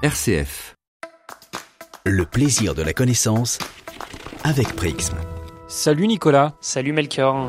RCF. Le plaisir de la connaissance avec Prixm. Salut Nicolas. Salut Melchior.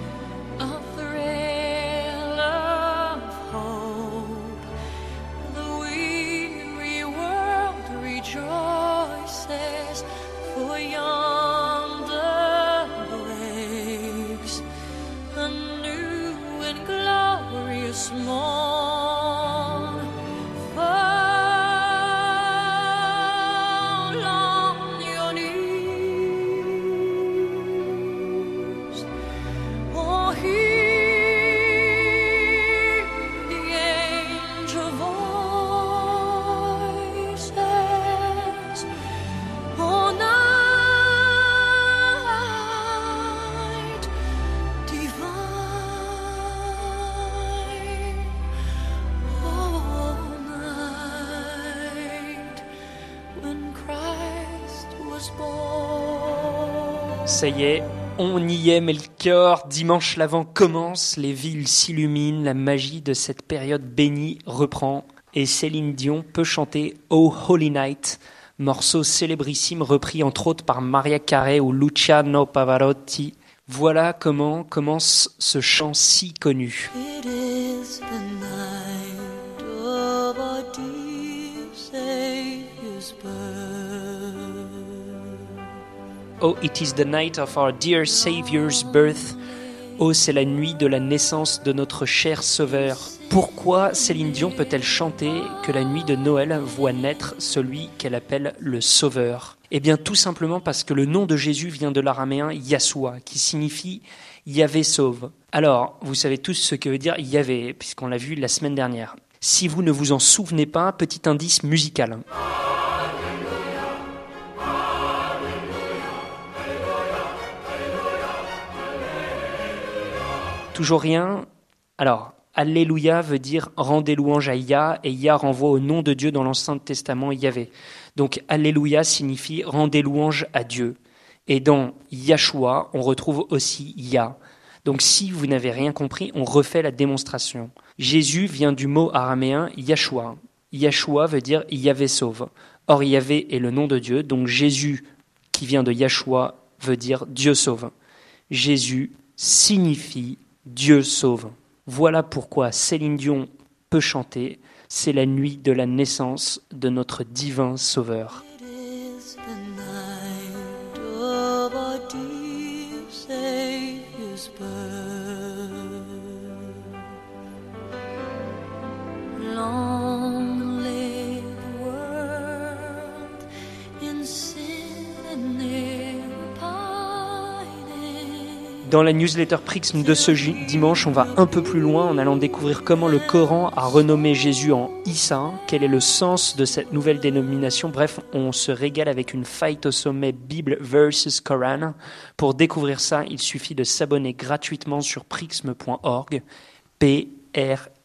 Ça y est, on y est Melchior, dimanche l'Avent commence, les villes s'illuminent, la magie de cette période bénie reprend et Céline Dion peut chanter Oh Holy Night, morceau célébrissime repris entre autres par Mariah Carey ou Luciano Pavarotti. Voilà comment commence ce chant si connu. It is the night of our dear Savior's birth. Oh, it is the night of our dear Savior's birth. Oh, c'est la nuit de la naissance de notre cher Sauveur. Pourquoi Céline Dion peut-elle chanter que la nuit de Noël voit naître celui qu'elle appelle le Sauveur ? Eh bien, tout simplement parce que le nom de Jésus vient de l'araméen Yahshua, qui signifie Yahvé sauve. Alors, vous savez tous ce que veut dire Yahvé, puisqu'on l'a vu la semaine dernière. Si vous ne vous en souvenez pas, petit indice musical. Toujours rien ? Alors, Alléluia veut dire rendez louange à Yah, et Yah renvoie au nom de Dieu dans l'Ancien Testament Yahvé. Donc Alléluia signifie rendez louange à Dieu. Et dans Yahshua, on retrouve aussi Yah. Donc si vous n'avez rien compris, on refait la démonstration. Jésus vient du mot araméen Yahshua. Yahshua veut dire Yahvé sauve. Or Yahvé est le nom de Dieu, donc Jésus qui vient de Yahshua veut dire Dieu sauve. Jésus signifie Dieu sauve. Voilà pourquoi Céline Dion peut chanter. C'est la nuit de la naissance de notre divin Sauveur. It is the night of our dear Savior's birth. Long lay the world in sin and near pining. Dans la newsletter Prixm de ce dimanche, on va un peu plus loin en allant découvrir comment le Coran a renommé Jésus en Issa, quel est le sens de cette nouvelle dénomination. Bref, on se régale avec une fight au sommet Bible versus Coran. Pour découvrir ça, il suffit de s'abonner gratuitement sur prixm.org,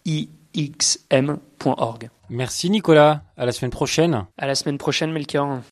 prixm.org. Merci Nicolas, à la semaine prochaine. À la semaine prochaine, Melchior.